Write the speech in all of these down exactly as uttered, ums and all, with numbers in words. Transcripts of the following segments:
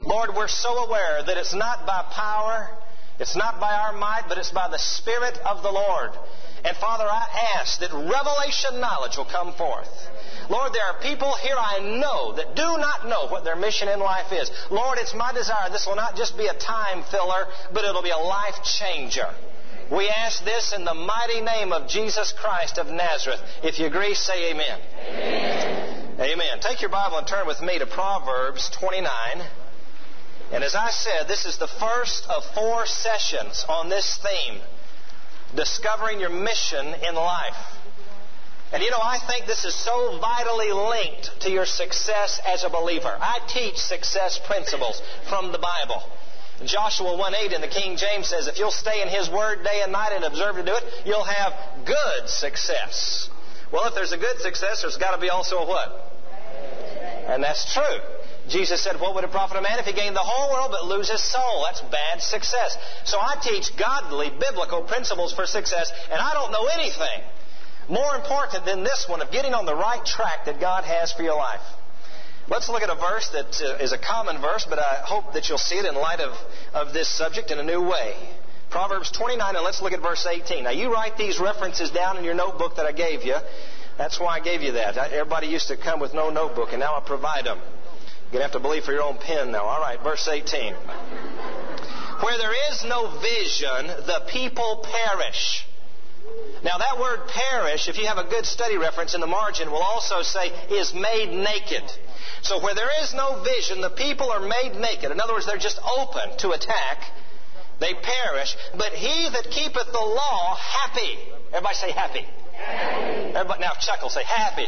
Lord, we're so aware that it's not by power, it's not by our might, but it's by the Spirit of the Lord. And Father, I ask that revelation knowledge will come forth. Lord, there are people here I know that do not know what their mission in life is. Lord, it's my desire this will not just be a time filler, but it'll be a life changer. We ask this in the mighty name of Jesus Christ of Nazareth. If you agree, say amen. Amen. Amen. Take your Bible and turn with me to Proverbs twenty-nine. And as I said, this is the first of four sessions on this theme, discovering your mission in life. And you know, I think this is so vitally linked to your success as a believer. I teach success principles from the Bible. Joshua one eight in the King James says, if you'll stay in His Word day and night and observe to do it, you'll have good success. Well, if there's a good success, there's got to be also a what? And that's true. Jesus said, what would it profit a man if he gained the whole world but lose his soul? That's bad success. So I teach godly, biblical principles for success, and I don't know anything more important than this one of getting on the right track that God has for your life. Let's look at a verse that uh, is a common verse, but I hope that you'll see it in light of, of this subject in a new way. Proverbs twenty-nine, and let's look at verse eighteen. Now, you write these references down in your notebook that I gave you. That's why I gave you that. Everybody used to come with no notebook, and now I provide them. You're going to have to believe for your own pen now. All right, verse eighteen. Where there is no vision, the people perish. Now, that word perish, if you have a good study reference in the margin, will also say is made naked. So where there is no vision, the people are made naked. In other words, they're just open to attack. They perish. But he that keepeth the law, happy. Everybody say happy. Happy. Everybody now chuckle, say happy.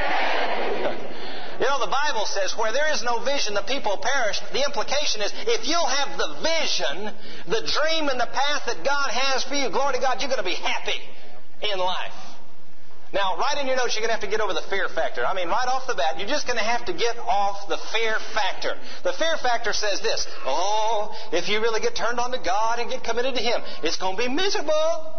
Happy. You know, the Bible says where there is no vision, the people perish. The implication is if you'll have the vision, the dream and the path that God has for you, glory to God, you're going to be happy in life. Now, right in your notes, you're going to have to get over the fear factor. I mean, right off the bat, you're just going to have to get off the fear factor. The fear factor says this, oh, if you really get turned on to God and get committed to Him, it's going to be miserable.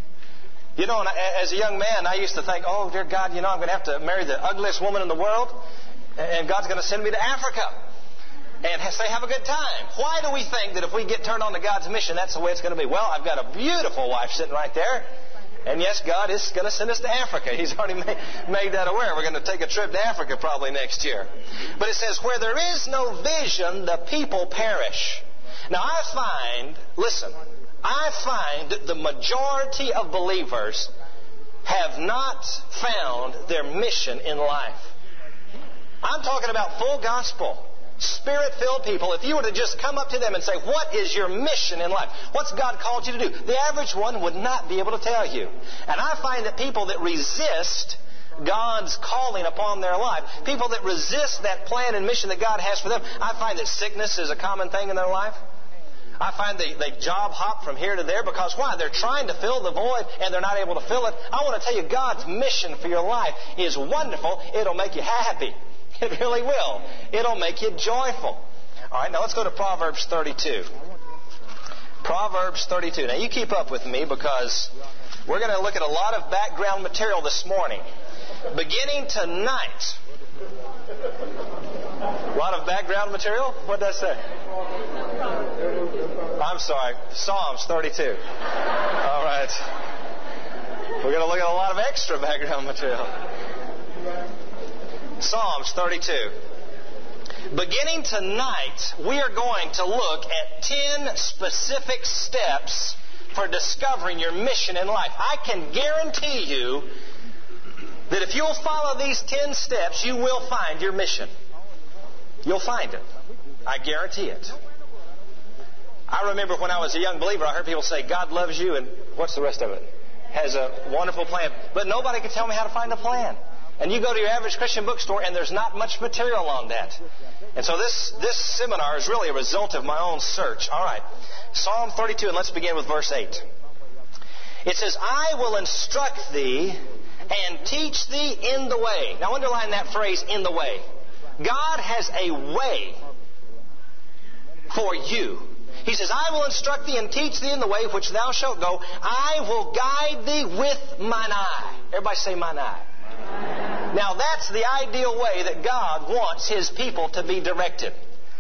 You know, as a young man, I used to think, oh, dear God, you know, I'm going to have to marry the ugliest woman in the world, and God's going to send me to Africa and say, have a good time. Why do we think that if we get turned on to God's mission, that's the way it's going to be? Well, I've got a beautiful wife sitting right there. And yes, God is going to send us to Africa. He's already made, made that aware. We're going to take a trip to Africa probably next year. But it says, where there is no vision, the people perish. Now I find, listen, I find that the majority of believers have not found their mission in life. I'm talking about full gospel, Spirit-filled people. If you were to just come up to them and say, what is your mission in life? What's God called you to do? The average one would not be able to tell you. And I find that people that resist God's calling upon their life, people that resist that plan and mission that God has for them, I find that sickness is a common thing in their life. I find they, they job hop from here to there because why? They're trying to fill the void and they're not able to fill it. I want to tell you, God's mission for your life is wonderful. It'll make you happy. It really will. It'll make you joyful. All right, now let's go to Proverbs thirty-two. Proverbs thirty-two. Now you keep up with me because we're going to look at a lot of background material this morning. Beginning tonight. A lot of background material? What did I say? I'm sorry. Psalms thirty-two. All right. We're going to look at a lot of extra background material. Psalms thirty-two. Beginning tonight, we are going to look at ten specific steps for discovering your mission in life. I can guarantee you that if you'll follow these ten steps, you will find your mission. You'll find it. I guarantee it. I remember when I was a young believer, I heard people say, God loves you, and what's the rest of it? Has a wonderful plan. But nobody could tell me how to find a plan. And you go to your average Christian bookstore, and there's not much material on that. And so this, this seminar is really a result of my own search. All right. Psalm thirty-two, and let's begin with verse eight. It says, I will instruct thee and teach thee in the way. Now underline that phrase, in the way. God has a way for you. He says, I will instruct thee and teach thee in the way which thou shalt go. I will guide thee with mine eye. Everybody say mine eye. Now that's the ideal way that God wants His people to be directed.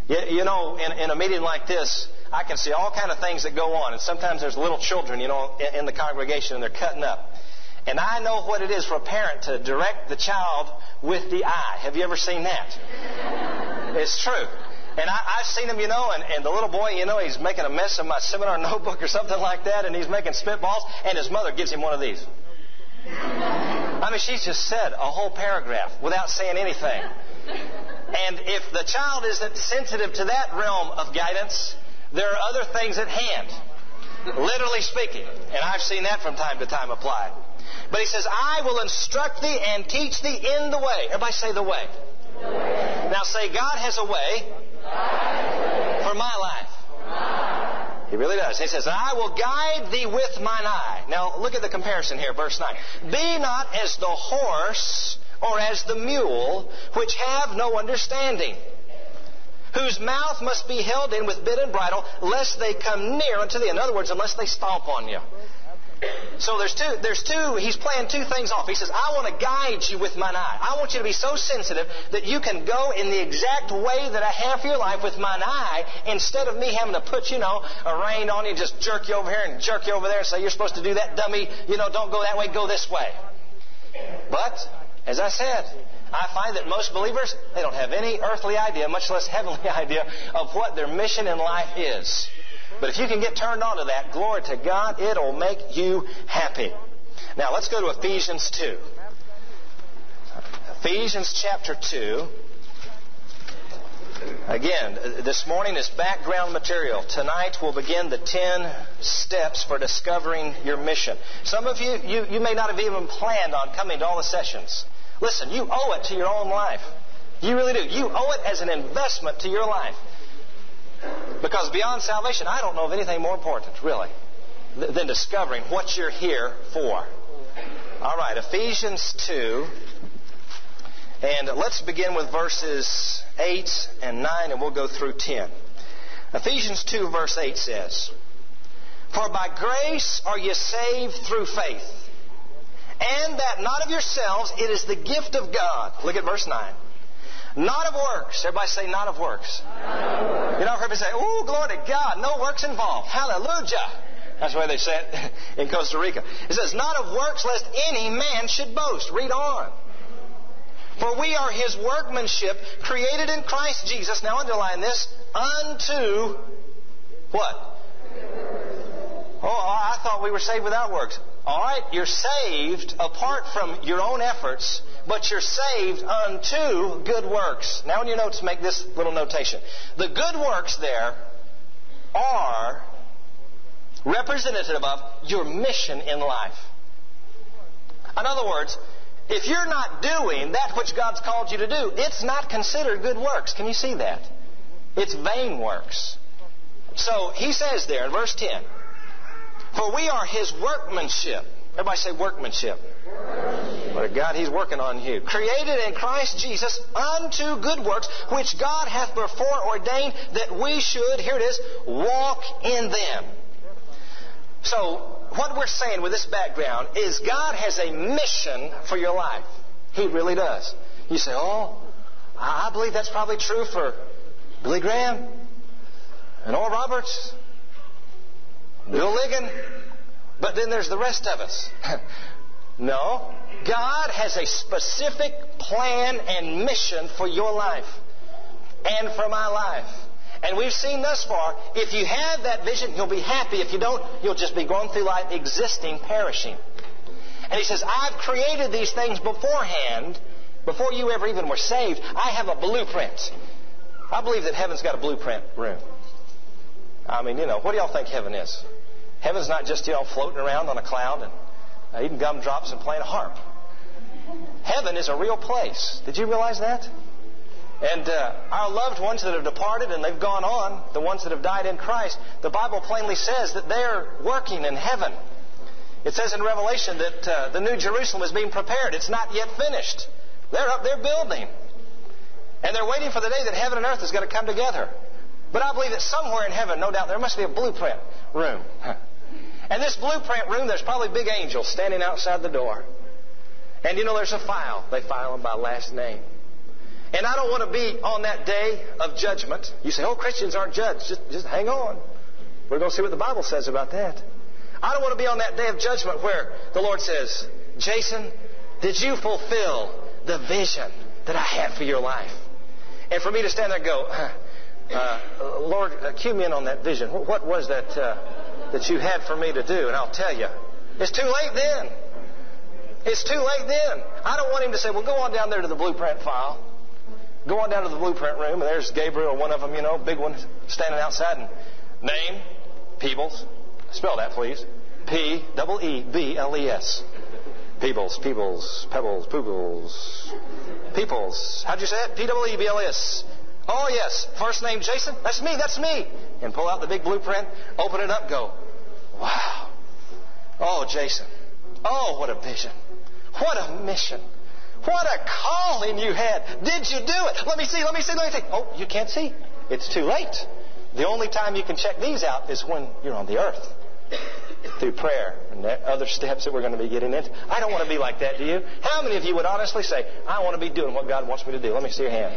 You, you know, in, in a meeting like this, I can see all kind of things that go on. And sometimes there's little children, you know, in, in the congregation, and they're cutting up. And I know what it is for a parent to direct the child with the eye. Have you ever seen that? It's true. And I, I've seen him, you know, and, and the little boy, you know, he's making a mess of my seminar notebook or something like that, and he's making spitballs, and his mother gives him one of these. I mean, she's just said a whole paragraph without saying anything. And if the child isn't sensitive to that realm of guidance, there are other things at hand, literally speaking. And I've seen that from time to time applied. But he says, I will instruct thee and teach thee in the way. Everybody say the way. The way. Now say, God has a way, for my life. He really does. He says, I will guide thee with mine eye. Now look at the comparison here, verse nine. Be not as the horse or as the mule, which have no understanding, whose mouth must be held in with bit and bridle, lest they come near unto thee. In other words, unless they stomp on you. So there's two, there's two, he's playing two things off. He says, I want to guide you with mine eye. I want you to be so sensitive that you can go in the exact way that I have for your life with mine eye, instead of me having to put, you know, a rein on you, just jerk you over here and jerk you over there and say, you're supposed to do that, dummy. You know, don't go that way, go this way. But, as I said, I find that most believers, they don't have any earthly idea, much less heavenly idea, of what their mission in life is. But if you can get turned on to that, glory to God, it'll make you happy. Now, let's go to Ephesians two. Ephesians chapter two. Again, this morning is background material. Tonight we'll begin the ten steps for discovering your mission. Some of you, you, you may not have even planned on coming to all the sessions. Listen, you owe it to your own life. You really do. You owe it as an investment to your life. Because beyond salvation, I don't know of anything more important, really, than discovering what you're here for. All right, Ephesians two. And let's begin with verses eight and nine, and we'll go through ten. Ephesians two, verse eight says, For by grace are ye saved through faith, and that not of yourselves, it is the gift of God. Look at verse nine. Not of works. Everybody say, not of works. Not of works. You know, I've heard people say, oh, glory to God, no works involved. Hallelujah. That's the way they say it in Costa Rica. It says, not of works, lest any man should boast. Read on. For we are His workmanship, created in Christ Jesus. Now underline this. Unto what? Oh, I thought we were saved without works. All right, you're saved apart from your own efforts, but you're saved unto good works. Now in your notes, make this little notation. The good works there are representative of your mission in life. In other words, if you're not doing that which God's called you to do, it's not considered good works. Can you see that? It's vain works. So he says there in verse ten, For we are His workmanship. Everybody say workmanship. Workmanship. But God, He's working on you. Created in Christ Jesus unto good works, which God hath before ordained that we should, here it is, walk in them. So, what we're saying with this background is God has a mission for your life. He really does. You say, oh, I believe that's probably true for Billy Graham and Oral Roberts, Bill Ligon, but then there's the rest of us. No. God has a specific plan and mission for your life and for my life. And we've seen thus far, if you have that vision, you'll be happy. If you don't, you'll just be going through life existing, perishing. And he says, I've created these things beforehand, before you ever even were saved. I have a blueprint. I believe that heaven's got a blueprint room. I mean, you know, what do y'all think heaven is? Heaven's not just, you know, floating around on a cloud and uh, eating gumdrops and playing a harp. Heaven is a real place. Did you realize that? And uh, our loved ones that have departed and they've gone on, the ones that have died in Christ, the Bible plainly says that they're working in heaven. It says in Revelation that uh, the New Jerusalem is being prepared. It's not yet finished. They're up there building. And they're waiting for the day that heaven and earth is going to come together. But I believe that somewhere in heaven, no doubt, there must be a blueprint room. And this blueprint room, there's probably big angels standing outside the door. And you know, there's a file. They file them by last name. And I don't want to be on that day of judgment. You say, oh, Christians aren't judged. Just, just hang on. We're going to see what the Bible says about that. I don't want to be on that day of judgment where the Lord says, Jason, did you fulfill the vision that I had for your life? And for me to stand there and go, uh, Lord, uh, cue me in on that vision. What, what was that uh, that you had for me to do? And I'll tell you, it's too late then. It's too late then. I don't want him to say, well, go on down there to the blueprint file. Go on down to the blueprint room, and there's Gabriel, one of them, you know, big one, standing outside. And name, Peebles. Spell that, please. P E E B L E S. Peebles, Peebles, Pebbles, Poogles, Peoples. How'd you say it? P E E B L E S. Oh, yes. First name, Jason. That's me, that's me. And pull out the big blueprint, open it up, go, wow. Oh, Jason. Oh, what a vision. What a mission. What a calling you had. Did you do it? Let me see, let me see, let me see. Oh, you can't see. It's too late. The only time you can check these out is when you're on the earth. Through prayer and other steps that we're going to be getting into. I don't want to be like that, do you? How many of you would honestly say, I want to be doing what God wants me to do? Let me see your hand.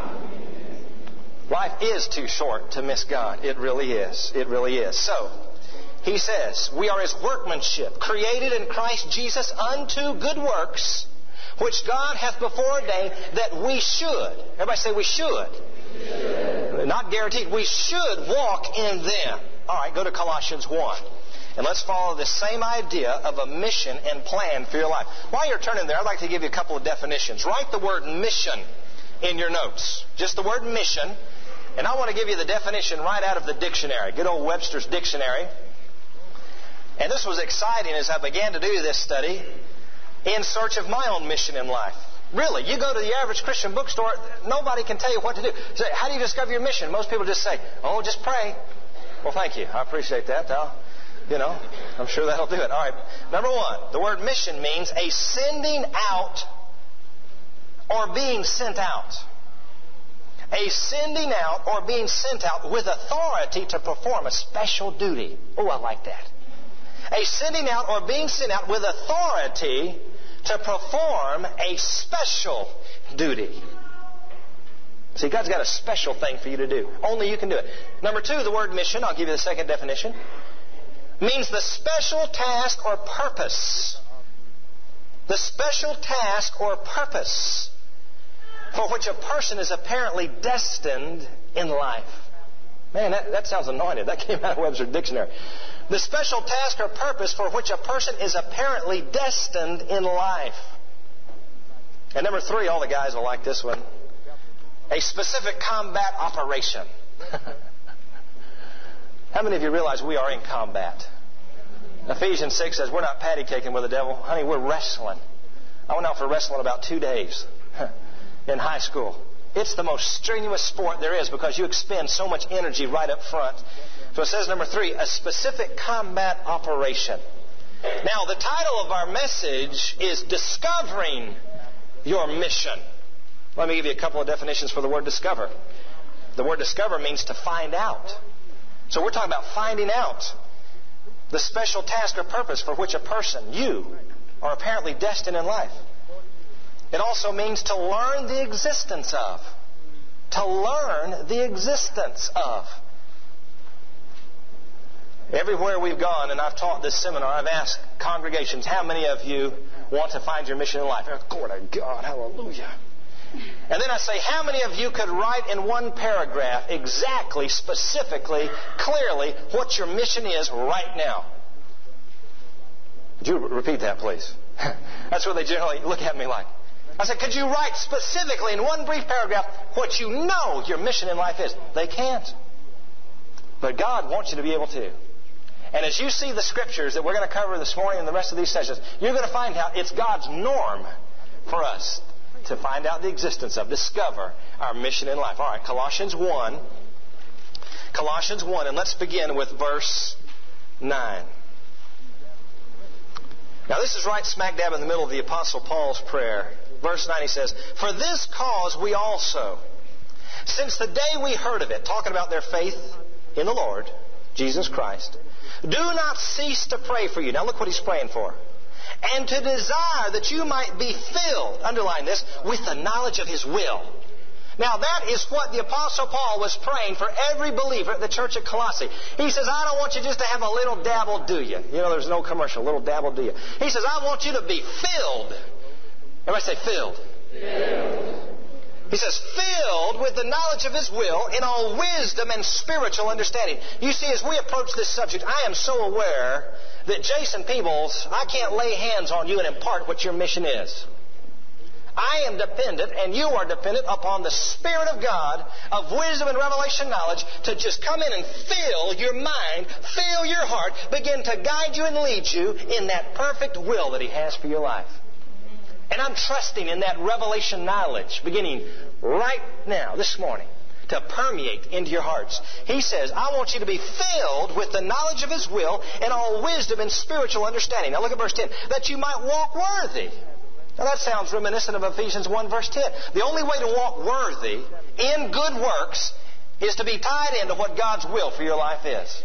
Life is too short to miss God. It really is. It really is. So, he says, we are His workmanship, created in Christ Jesus unto good works, which God hath before ordained that we should. Everybody say we should. Yeah. Not guaranteed. We should walk in them. All right, go to Colossians one. And let's follow the same idea of a mission and plan for your life. While you're turning there, I'd like to give you a couple of definitions. Write the word mission in your notes. Just the word mission. And I want to give you the definition right out of the dictionary. Good old Webster's Dictionary. And this was exciting as I began to do this study in search of my own mission in life. Really, you go to the average Christian bookstore, nobody can tell you what to do. Say, how do you discover your mission? Most people just say, oh, just pray. Well, thank you. I appreciate that. I'll, you know, I'm sure that'll do it. All right. Number one, the word mission means a sending out or being sent out. A sending out or being sent out with authority to perform a special duty. Oh, I like that. A sending out or being sent out with authority to perform a special duty. See, God's got a special thing for you to do. Only you can do it. Number two, the word mission, I'll give you the second definition, means the special task or purpose. The special task or purpose for which a person is apparently destined in life. Man, that, that sounds anointed. That came out of Webster's Dictionary. The special task or purpose for which a person is apparently destined in life. And number three, all the guys will like this one. A specific combat operation. How many of you realize we are in combat? Ephesians six says we're not patty caking with the devil. Honey, we're wrestling. I went out for wrestling about two days in high school. It's the most strenuous sport there is because you expend so much energy right up front. So it says, number three, a specific combat operation. Now, the title of our message is Discovering Your Mission. Let me give you a couple of definitions for the word discover. The word discover means to find out. So we're talking about finding out the special task or purpose for which a person, you, are apparently destined in life. It also means to learn the existence of. To learn the existence of. Everywhere we've gone, and I've taught this seminar, I've asked congregations, how many of you want to find your mission in life? Glory to God, hallelujah. And then I say, how many of you could write in one paragraph exactly, specifically, clearly what your mission is right now? Would you repeat that, please? That's what they generally look at me like. I said, could you write specifically in one brief paragraph what you know your mission in life is? They can't. But God wants you to be able to. And as you see the scriptures that we're going to cover this morning and the rest of these sessions, you're going to find out it's God's norm for us to find out the existence of, discover our mission in life. All right, Colossians one. Colossians one, and let's begin with verse nine. Now this is right smack dab in the middle of the Apostle Paul's prayer. Verse nine, he says, for this cause we also, since the day we heard of it, talking about their faith in the Lord, Jesus Christ, do not cease to pray for you. Now look what he's praying for. And to desire that you might be filled, underline this, with the knowledge of His will. Now that is what the Apostle Paul was praying for every believer at the church at Colossae. He says, I don't want you just to have a little dabble, do you? You know, there's no commercial, little dabble, do you? He says, I want you to be filled. Everybody say filled. Filled. He says, filled with the knowledge of His will in all wisdom and spiritual understanding. You see, as we approach this subject, I am so aware that Jason Peebles, I can't lay hands on you and impart what your mission is. I am dependent, and you are dependent, upon the Spirit of God of wisdom and revelation knowledge to just come in and fill your mind, fill your heart, begin to guide you and lead you in that perfect will that He has for your life. And I'm trusting in that revelation knowledge beginning right now, this morning, to permeate into your hearts. He says, I want you to be filled with the knowledge of His will and all wisdom and spiritual understanding. Now look at verse ten. That you might walk worthy. Now that sounds reminiscent of Ephesians one verse ten. The only way to walk worthy in good works is to be tied into what God's will for your life is.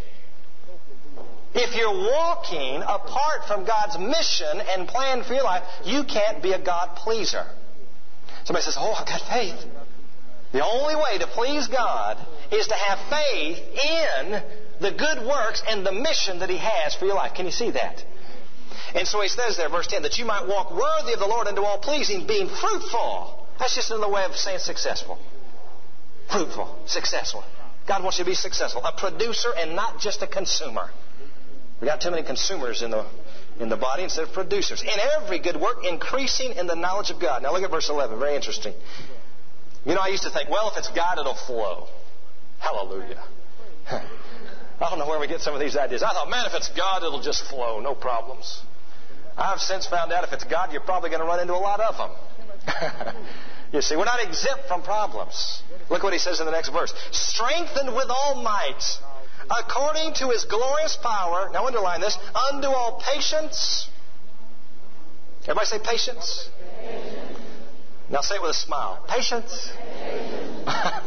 If you're walking apart from God's mission and plan for your life, you can't be a God pleaser. Somebody says, oh, I've got faith. The only way to please God is to have faith in the good works and the mission that He has for your life. Can you see that? And so He says there, verse ten, that you might walk worthy of the Lord unto all pleasing, being fruitful. That's just another way of saying successful. Fruitful, successful. God wants you to be successful. A producer and not just a consumer. We got too many consumers in the in the body instead of producers. In every good work, increasing in the knowledge of God. Now look at verse eleven. Very interesting. You know, I used to think, well, if it's God, it'll flow. Hallelujah. I don't know where we get some of these ideas. I thought, man, if it's God, it'll just flow. No problems. I've since found out if it's God, you're probably going to run into a lot of them. You see, we're not exempt from problems. Look what he says in the next verse. Strengthened with all might, according to His glorious power, now underline this, unto all patience. Everybody say patience. Patience. Now say it with a smile. Patience. Patience.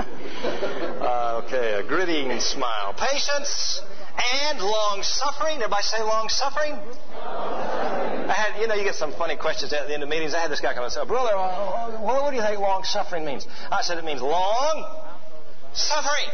uh, okay, a gritting smile. Patience and long suffering. Everybody say long suffering. I had, you know, you get some funny questions at the end of meetings. I had this guy come and say, brother, well, what do you think long suffering means? I said it means long suffering.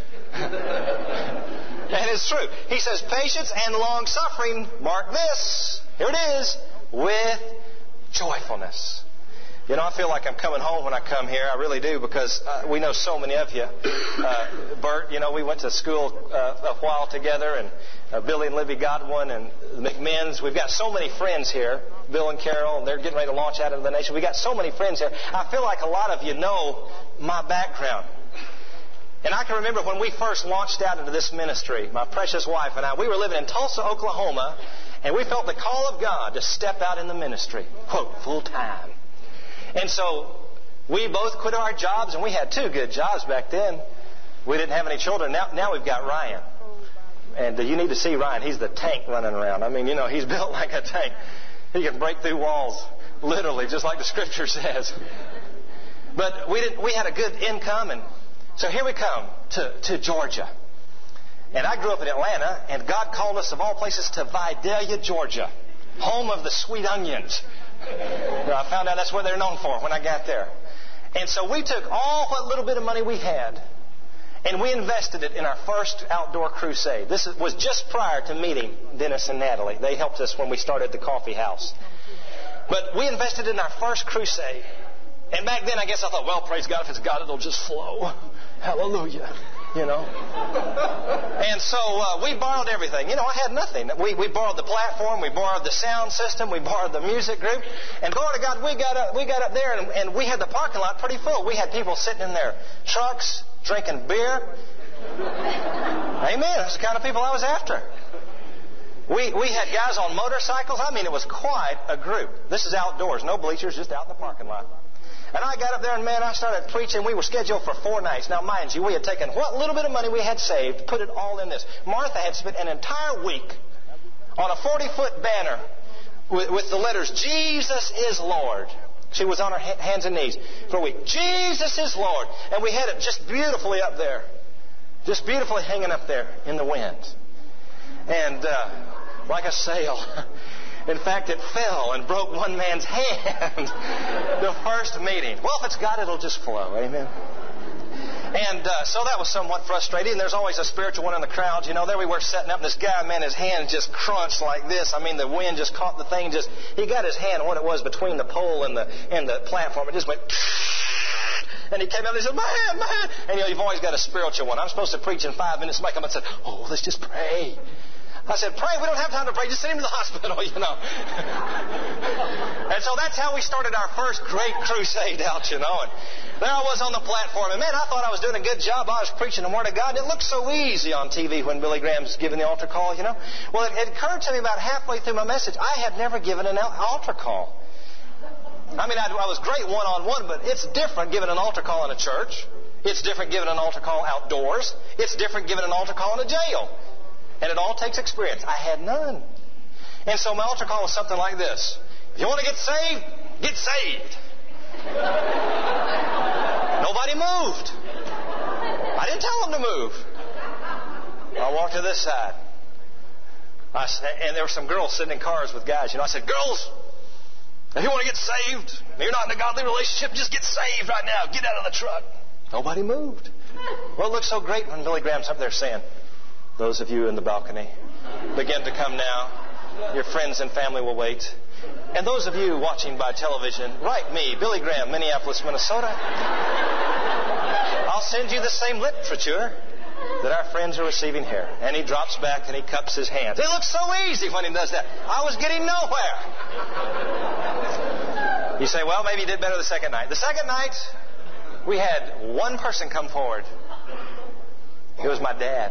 And it's true. He says patience and long suffering, mark this, here it is, with joyfulness. You know, I feel like I'm coming home when I come here. I really do, because uh, we know so many of you. Uh, Bert, you know, we went to school uh, a while together, and uh, Billy and Libby Godwin and the McMinns. We've got so many friends here, Bill and Carol, and they're getting ready to launch out into the nation. We've got so many friends here. I feel like a lot of you know my background. And I can remember when we first launched out into this ministry, my precious wife and I, we were living in Tulsa, Oklahoma, and we felt the call of God to step out in the ministry, quote, full time. And so we both quit our jobs, and we had two good jobs back then. We didn't have any children. Now, now we've got Ryan. And uh, you need to see Ryan. He's the tank running around. I mean, you know, he's built like a tank. He can break through walls, literally, just like the Scripture says. But we didn't. We had a good income, and so here we come to, to Georgia. And I grew up in Atlanta, and God called us, of all places, to Vidalia, Georgia, home of the sweet onions. I found out that's what they're known for when I got there. And so we took all what little bit of money we had, and we invested it in our first outdoor crusade. This was just prior to meeting Dennis and Natalie. They helped us when we started the coffee house. But we invested in our first crusade. And back then, I guess I thought, well, praise God, if it's God, it'll just flow. Hallelujah. You know. And so uh, we borrowed everything. You know, I had nothing. We we borrowed the platform, we borrowed the sound system, we borrowed the music group. And glory to God, we got up, we got up there, and, and we had the parking lot pretty full. We had people sitting in their trucks, drinking beer. Amen. That's the kind of people I was after. We we had guys on motorcycles. I mean, it was quite a group. This is outdoors, no bleachers, just out in the parking lot. And I got up there, and man, I started preaching. We were scheduled for four nights. Now, mind you, we had taken what little bit of money we had saved, put it all in this. Martha had spent an entire week on a forty-foot banner with, with the letters, Jesus is Lord. She was on her hands and knees for a week. Jesus is Lord. And we had it just beautifully up there. Just beautifully hanging up there in the wind. And uh, like a sail. In fact, it fell and broke one man's hand the first meeting. Well, if it's God, it'll just flow. Amen. And uh, so that was somewhat frustrating. And there's always a spiritual one in the crowd. You know, there we were setting up, and this guy, man, his hand just crunched like this. I mean, the wind just caught the thing. Just he got his hand, what it was, between the pole and the and the platform. It just went. And he came out and he said, man, man. And you know, you've always got a spiritual one. I'm supposed to preach in five minutes. Somebody come up and said, oh, let's just pray. I said, pray. We don't have time to pray. Just send him to the hospital, you know. And so that's how we started our first great crusade out, you know. And there I was on the platform. And, man, I thought I was doing a good job. I was preaching the Word of God. And it looked so easy on T V when Billy Graham's giving the altar call, you know. Well, it, it occurred to me about halfway through my message, I had never given an altar call. I mean, I, I was great one-on-one, but it's different giving an altar call in a church. It's different giving an altar call outdoors. It's different giving an altar call in a jail. And it all takes experience. I had none. And so my altar call was something like this. If you want to get saved, get saved. Nobody moved. I didn't tell them to move. I walked to this side. I, and there were some girls sitting in cars with guys. You know, I said, girls, if you want to get saved, you're not in a godly relationship, just get saved right now. Get out of the truck. Nobody moved. Well, it looks so great when Billy Graham's up there saying, those of you in the balcony, begin to come now. Your friends and family will wait. And those of you watching by television, write me, Billy Graham, Minneapolis, Minnesota. I'll send you the same literature that our friends are receiving here. And he drops back and he cups his hands. It looks so easy when he does that. I was getting nowhere. You say, well, maybe you did better the second night. The second night, we had one person come forward. It was my dad.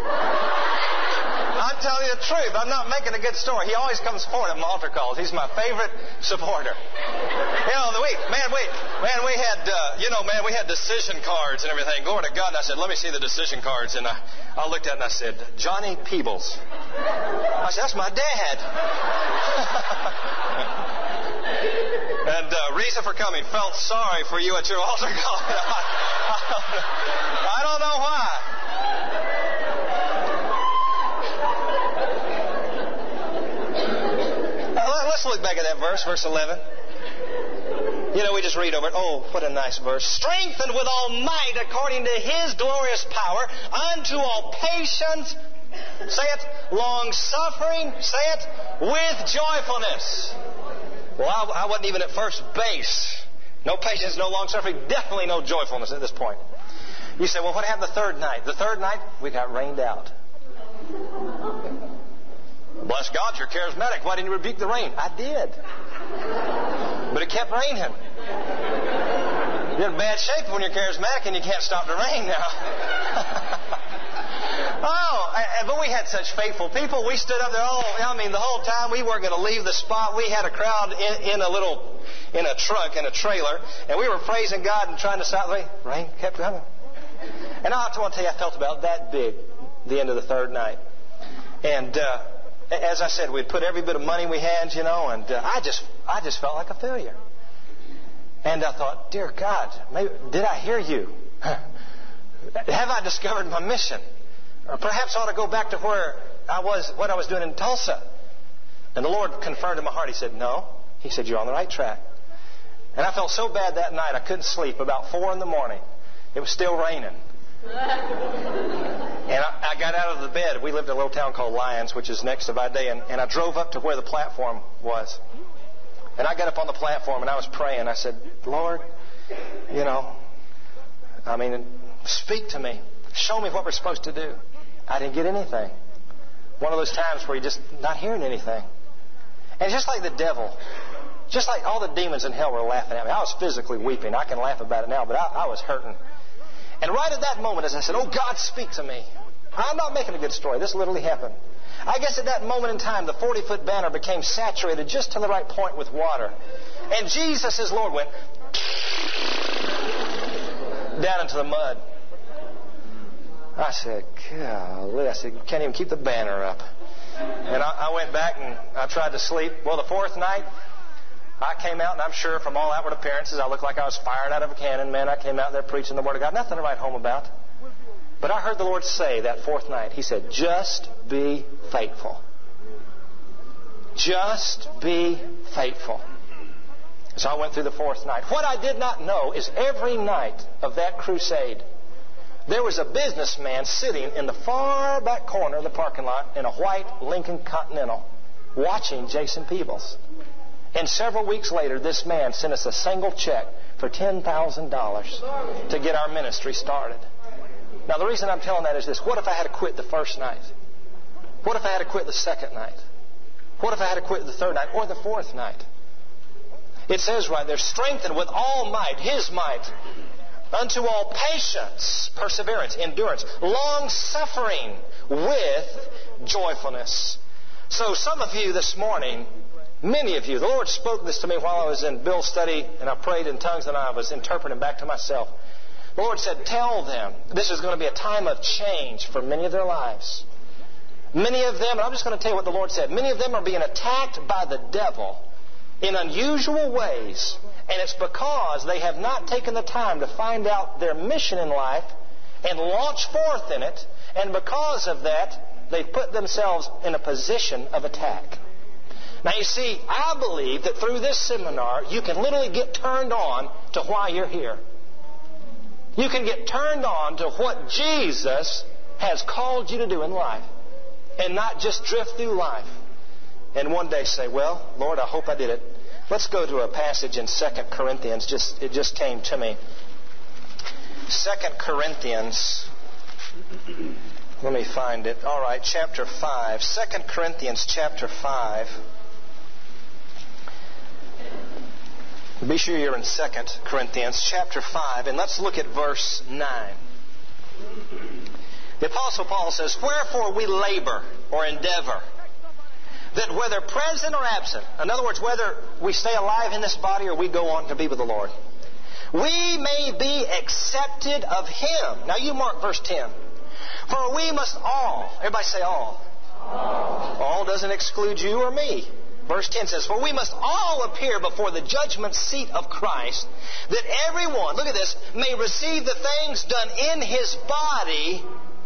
I'm telling you the truth. I'm not making a good story. He always comes forward at my altar calls. He's my favorite supporter. You know, the week, man, we, man, we had, uh, you know, man, we had decision cards and everything. Glory to God. And I said, let me see the decision cards. And I, I looked at it and I said, Johnny Peebles. I said, that's my dad. And uh, reason for coming, felt sorry for you at your altar call. I don't know why. Let's look back at that verse, verse eleven. You know, we just read over it. Oh, what a nice verse. Strengthened with all might according to His glorious power unto all patience. Say it. Long suffering. Say it. With joyfulness. Well, I, I wasn't even at first base. No patience, no long suffering. Definitely no joyfulness at this point. You say, well, what happened the third night? The third night, we got rained out. Bless God, you're charismatic. Why didn't you rebuke the rain? I did. But it kept raining. You're in bad shape when you're charismatic and you can't stop the rain now. Oh, but we had such faithful people. We stood up there, oh, I mean, the whole time we weren't going to leave the spot. We had a crowd in, in a little, in a truck, in a trailer, and we were praising God and trying to stop the rain. Rain kept coming. And I want to tell you, I felt about that big the end of the third night. And, uh, as I said, we'd put every bit of money we had, you know, and uh, I just I just felt like a failure. And I thought, dear God, maybe, did I hear you? Have I discovered my mission? Or perhaps I ought to go back to where I was, what I was doing in Tulsa. And the Lord confirmed in my heart. He said, no. He said, you're on the right track. And I felt so bad that night, I couldn't sleep. About four in the morning, it was still raining. And I, I got out of the bed. We lived in a little town called Lyons, which is next to Vidalia, and, and I drove up to where the platform was. And I got up on the platform and I was praying. I said, Lord, you know, I mean, speak to me. Show me what we're supposed to do. I didn't get anything. One of those times where you're just not hearing anything. And just like the devil, just like all the demons in hell were laughing at me. I was physically weeping. I can laugh about it now, but I, I was hurting. And right at that moment, as I said, oh, God, speak to me. I'm not making a good story. This literally happened. I guess at that moment in time, the forty-foot banner became saturated just to the right point with water. And Jesus, as Lord, went down into the mud. I said, golly. I said, can't even keep the banner up. And I, I went back and I tried to sleep. Well, the fourth night, I came out, and I'm sure from all outward appearances, I looked like I was fired out of a cannon. Man, I came out there preaching the Word of God. Nothing to write home about. But I heard the Lord say that fourth night, He said, just be faithful. Just be faithful. So I went through the fourth night. What I did not know is every night of that crusade, There was a businessman sitting in the far back corner of the parking lot in a white Lincoln Continental watching Jason Peebles. And several weeks later, this man sent us a single check for ten thousand dollars to get our ministry started. Now, the reason I'm telling that is this. What if I had to quit the first night? What if I had to quit the second night? What if I had to quit the third night or the fourth night? It says right there, strengthened with all might, His might, unto all patience, perseverance, endurance, long-suffering with joyfulness. So some of you this morning, many of you, the Lord spoke this to me while I was in Bill's study, and I prayed in tongues, and I was interpreting back to myself. The Lord said, tell them this is going to be a time of change for many of their lives. Many of them, and I'm just going to tell you what the Lord said, many of them are being attacked by the devil in unusual ways. And it's because they have not taken the time to find out their mission in life and launch forth in it. And because of that, they've put themselves in a position of attack. Now you see, I believe that through this seminar, you can literally get turned on to why you're here. You can get turned on to what Jesus has called you to do in life. And not just drift through life. And one day say, well, Lord, I hope I did it. Let's go to a passage in Second Corinthians. Just It just came to me. Second Corinthians. Let me find it. All right, chapter five. Second Corinthians chapter five. Be sure you're in Second Corinthians chapter five. And let's look at verse nine. The Apostle Paul says, wherefore we labor or endeavor, that whether present or absent, in other words, whether we stay alive in this body or we go on to be with the Lord, we may be accepted of Him. Now you mark verse ten. For we must all, everybody say all. All, all doesn't exclude you or me. Verse ten says, for we must all appear before the judgment seat of Christ, that everyone, look at this, may receive the things done in his body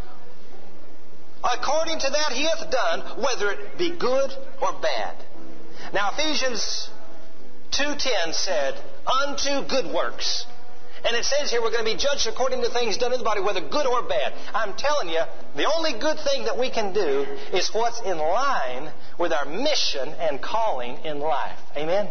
according to that he hath done, whether it be good or bad. Now Ephesians two ten said, unto good works. And it says here we're going to be judged according to things done in the body, whether good or bad. I'm telling you, the only good thing that we can do is what's in line with our mission and calling in life. Amen?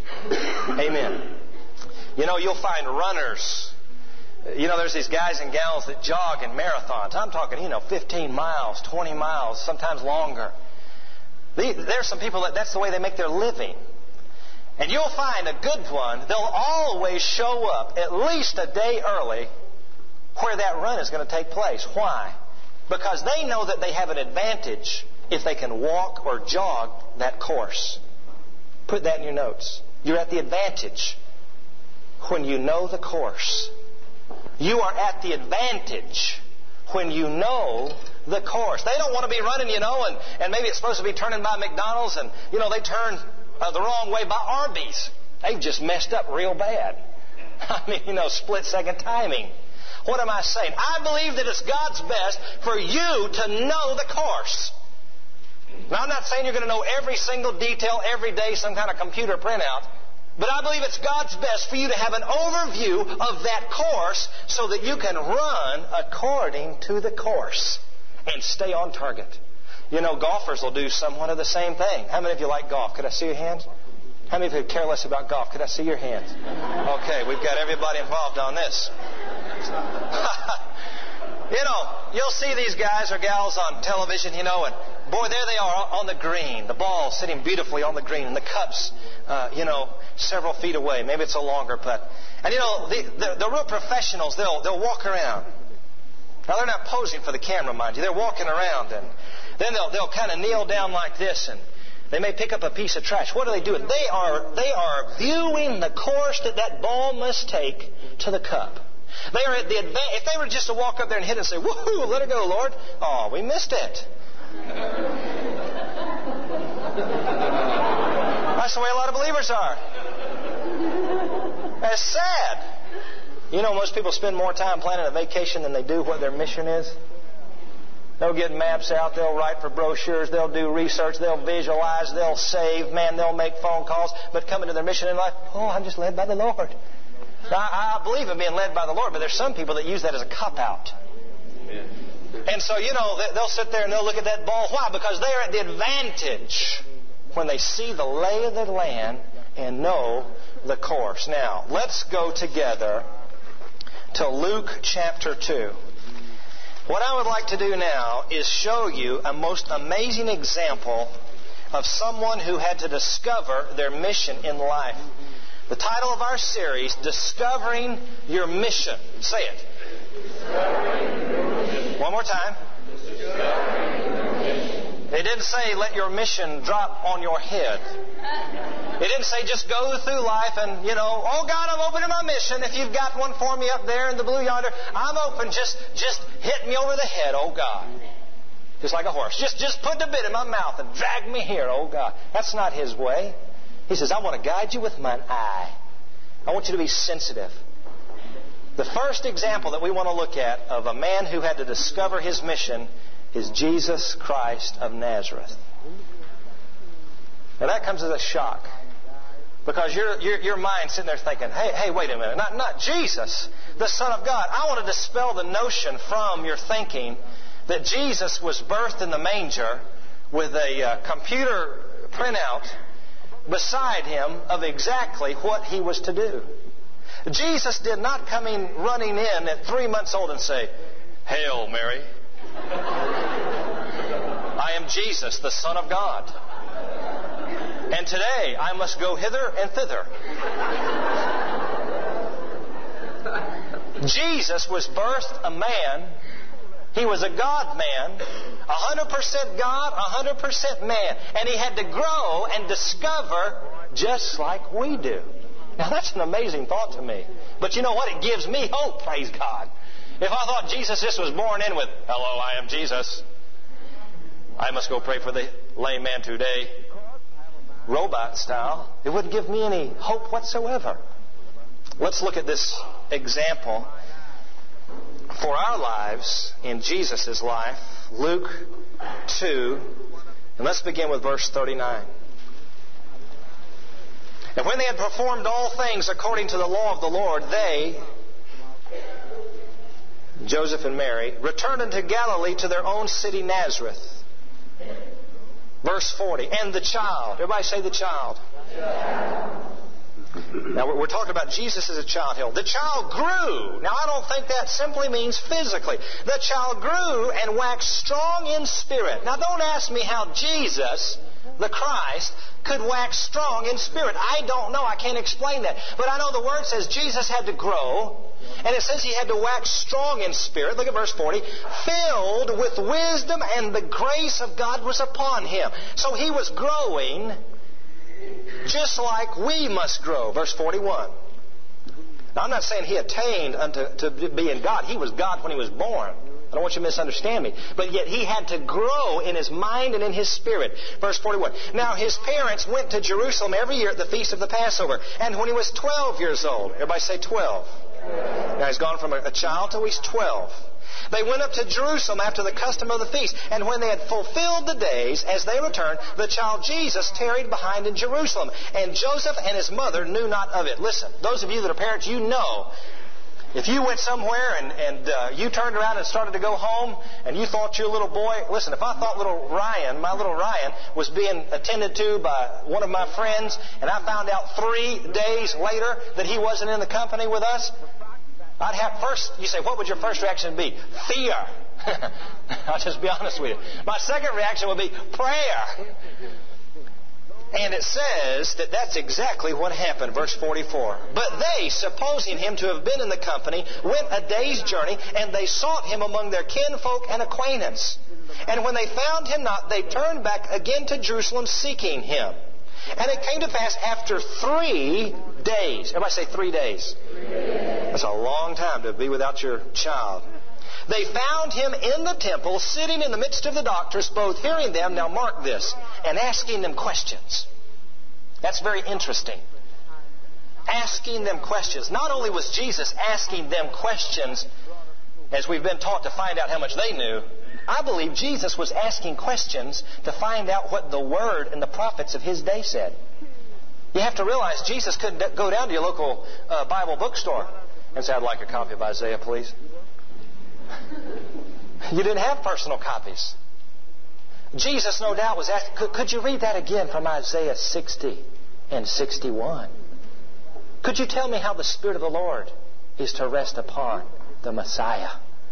Amen. You know, you'll find runners. You know, there's these guys and gals that jog in marathons. I'm talking, you know, fifteen miles, twenty miles, sometimes longer. There's some people that that's the way they make their living. And you'll find a good one, they'll always show up at least a day early where that run is going to take place. Why? Because they know that they have an advantage if they can walk or jog that course. Put that in your notes. You're at the advantage when you know the course. You are at the advantage when you know the course. They don't want to be running, you know, and, and maybe it's supposed to be turning by McDonald's and, you know, they turn uh, the wrong way by Arby's. They've just messed up real bad. I mean, you know, split second timing. What am I saying? I believe that it's God's best for you to know the course. Now, I'm not saying you're going to know every single detail every day, some kind of computer printout. But I believe it's God's best for you to have an overview of that course so that you can run according to the course and stay on target. You know, golfers will do somewhat of the same thing. How many of you like golf? Could I see your hands? How many of you care less about golf? Could I see your hands? Okay, we've got everybody involved on this. You know, you'll see these guys or gals on television, you know, and boy, there they are on the green. The ball sitting beautifully on the green, and the cups, uh, you know, several feet away. Maybe it's a longer putt. And you know, the, the, the real professionals, they'll they'll walk around. Now they're not posing for the camera, mind you. They're walking around, and then they'll they'll kind of kneel down like this, and they may pick up a piece of trash. What are they doing? They are they are viewing the course that that ball must take to the cup. They are at the adva- if they were just to walk up there and hit it and say, "Woohoo! Let it go, Lord!" Oh, we missed it. That's the way a lot of believers are. That's sad. You know, most people spend more time planning a vacation than they do what their mission is. They'll get maps out. They'll write for brochures. They'll do research. They'll visualize. They'll save. Man, they'll make phone calls. But coming to their mission in life, oh, I'm just led by the Lord. Now, I believe in being led by the Lord, but there's some people that use that as a cop-out. And so, you know, they'll sit there and they'll look at that ball. Why? Because they're at the advantage when they see the lay of the land and know the course. Now, let's go together to Luke chapter two. What I would like to do now is show you a most amazing example of someone who had to discover their mission in life. The title of our series, Discovering Your Mission. Say it. One more time. It didn't say let your mission drop on your head. It didn't say just go through life and, you know, oh God, I'm open to my mission. If you've got one for me up there in the blue yonder, I'm open. Just just hit me over the head, oh God. Just like a horse. Just, just put the bit in my mouth and drag me here, oh God. That's not His way. He says, I want to guide you with mine eye. I want you to be sensitive. The first example that we want to look at of a man who had to discover his mission is Jesus Christ of Nazareth. Now that comes as a shock. Because your, your, your mind's sitting there thinking, hey, hey, wait a minute. Not, not Jesus, the Son of God. I want to dispel the notion from your thinking that Jesus was birthed in the manger with a uh, computer printout beside Him of exactly what He was to do. Jesus did not come in running in at three months old and say, Hail Mary. I am Jesus, the Son of God. And today I must go hither and thither. Jesus was birthed a man. He was a God man, one hundred percent God, one hundred percent man. And He had to grow and discover just like we do. Now that's an amazing thought to me. But you know what? It gives me hope, praise God. If I thought Jesus just was born in with, hello, I am Jesus. I must go pray for the lame man today. Robot style. It wouldn't give me any hope whatsoever. Let's look at this example for our lives in Jesus' life. Luke two. And let's begin with verse thirty-nine. And when they had performed all things according to the law of the Lord, they, Joseph and Mary, returned into Galilee to their own city Nazareth. Verse forty. And the child. Everybody say the child. Yeah. Now we're talking about Jesus as a child here. The child grew. Now I don't think that simply means physically. The child grew and waxed strong in spirit. Now don't ask me how Jesus, the Christ, could wax strong in spirit. I don't know. I can't explain that. But I know the Word says Jesus had to grow. And it says He had to wax strong in spirit. Look at verse forty. Filled with wisdom, and the grace of God was upon Him. So He was growing just like we must grow. Verse forty-one. Now I'm not saying He attained unto to being God. He was God when He was born. I don't want you to misunderstand me. But yet He had to grow in His mind and in His spirit. Verse forty-one. Now His parents went to Jerusalem every year at the feast of the Passover. And when He was twelve years old. Everybody say twelve. Now He's gone from a child till He's twelve. They went up to Jerusalem after the custom of the feast. And when they had fulfilled the days, as they returned, the child Jesus tarried behind in Jerusalem. And Joseph and his mother knew not of it. Listen, those of you that are parents, you know. If you went somewhere and, and uh, you turned around and started to go home and you thought your little boy... Listen, if I thought little Ryan, my little Ryan, was being attended to by one of my friends and I found out three days later that he wasn't in the company with us, I'd have first... You say, what would your first reaction be? Fear. I'll just be honest with you. My second reaction would be prayer. And it says that that's exactly what happened. Verse forty-four. But they, supposing him to have been in the company, went a day's journey, and they sought him among their kinfolk and acquaintance. And when they found him not, they turned back again to Jerusalem, seeking him. And it came to pass after three days. Everybody say three days. Three days. That's a long time to be without your child. They found him in the temple, sitting in the midst of the doctors, both hearing them, now mark this, and asking them questions. That's very interesting. Asking them questions. Not only was Jesus asking them questions, as we've been taught to find out how much they knew, I believe Jesus was asking questions to find out what the Word and the prophets of His day said. You have to realize Jesus couldn't go down to your local uh, Bible bookstore and say, I'd like a copy of Isaiah, please. You didn't have personal copies. Jesus, no doubt, was asked, could, could you read that again from Isaiah sixty and sixty-one? Could you tell me how the Spirit of the Lord is to rest upon the Messiah?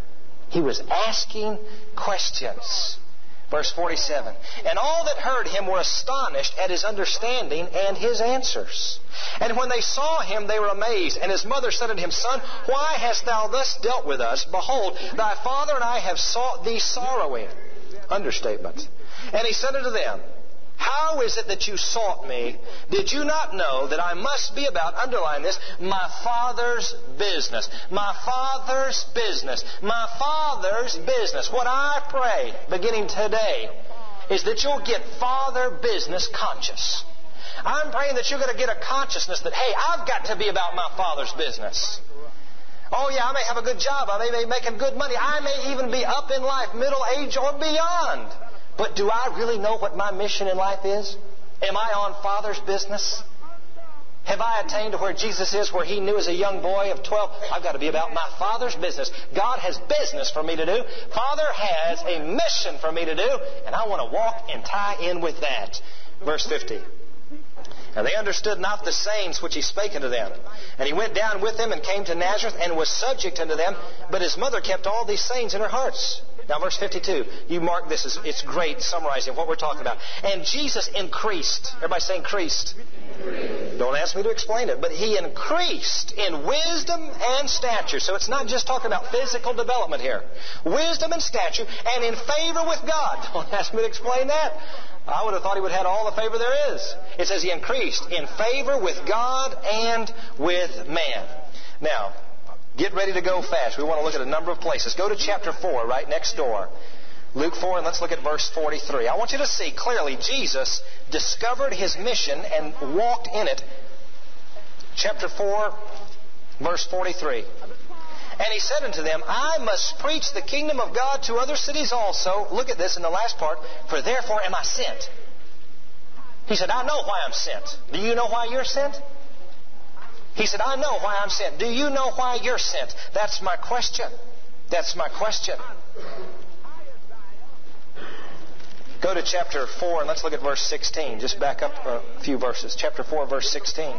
He was asking questions. Verse forty-seven. And all that heard him were astonished at his understanding and his answers. And when they saw him, they were amazed. And his mother said unto him, Son, why hast thou thus dealt with us? Behold, thy father and I have sought thee sorrowing. Understatement. And he said unto them, How is it that you sought me? Did you not know that I must be about, underline this, my Father's business? My Father's business. My Father's business. What I pray, beginning today, is that you'll get Father business conscious. I'm praying that you're going to get a consciousness that, hey, I've got to be about my Father's business. Oh, yeah, I may have a good job. I may be making good money. I may even be up in life, middle age or beyond. But do I really know what my mission in life is? Am I on Father's business? Have I attained to where Jesus is, where He knew as a young boy of twelve, I've got to be about my Father's business. God has business for me to do. Father has a mission for me to do, and I want to walk and tie in with that. Verse fifty. And they understood not the sayings which he spake unto them. And he went down with them and came to Nazareth and was subject unto them. But his mother kept all these sayings in her hearts. Now verse fifty-two. You mark this. It's great summarizing what we're talking about. And Jesus increased. Everybody say increased. Increased. Don't ask me to explain it. But he increased in wisdom and stature. So it's not just talking about physical development here. Wisdom and stature and in favor with God. Don't ask me to explain that. I would have thought he would have had all the favor there is. It says he increased in favor with God and with man. Now, get ready to go fast. We want to look at a number of places. Go to chapter four, right next door. Luke four, and let's look at verse forty-three. I want you to see clearly Jesus discovered his mission and walked in it. Chapter four, verse forty-three. And he said unto them, I must preach the kingdom of God to other cities also. Look at this in the last part. For therefore am I sent. He said, I know why I'm sent. Do you know why you're sent? He said, I know why I'm sent. Do you know why you're sent? That's my question. That's my question. Go to chapter four and let's look at verse sixteen. Just back up a few verses. Chapter four, verse sixteen.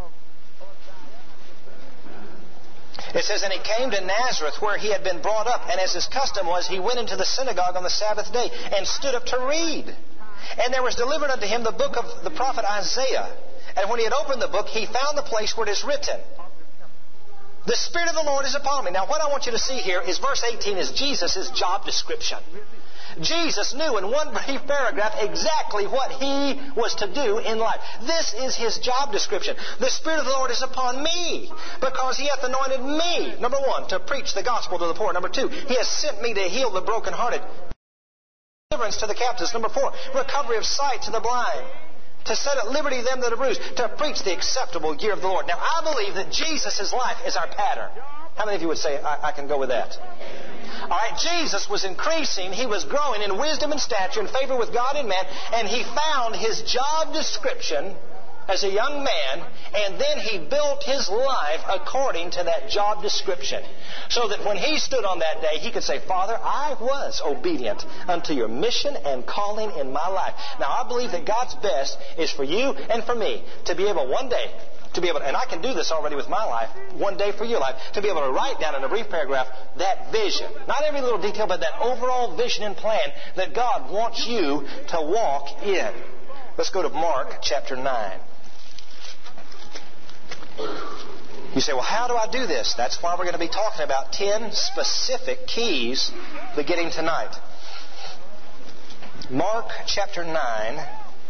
It says, and he came to Nazareth where he had been brought up, and as his custom was, he went into the synagogue on the Sabbath day and stood up to read. And there was delivered unto him the book of the prophet Isaiah. And when he had opened the book, he found the place where it is written, the Spirit of the Lord is upon me. Now what I want you to see here is verse eighteen is Jesus' job description. Jesus knew in one brief paragraph exactly what he was to do in life. This is his job description. The Spirit of the Lord is upon me because he hath anointed me, number one, to preach the gospel to the poor. Number two, he has sent me to heal the brokenhearted. Deliverance to the captives. Number four, recovery of sight to the blind. To set at liberty them that are bruised. To preach the acceptable year of the Lord. Now, I believe that Jesus' life is our pattern. How many of you would say, I, I can go with that? All right, Jesus was increasing. He was growing in wisdom and stature, in favor with God and man. And he found his job description as a young man, and then he built his life according to that job description. So that when he stood on that day, he could say, Father, I was obedient unto your mission and calling in my life. Now, I believe that God's best is for you and for me to be able one day to be able to, and I can do this already with my life, one day for your life, to be able to write down in a brief paragraph that vision. Not every little detail, but that overall vision and plan that God wants you to walk in. Let's go to Mark chapter nine. You say, well, how do I do this? That's why we're going to be talking about ten specific keys beginning tonight. Mark chapter nine.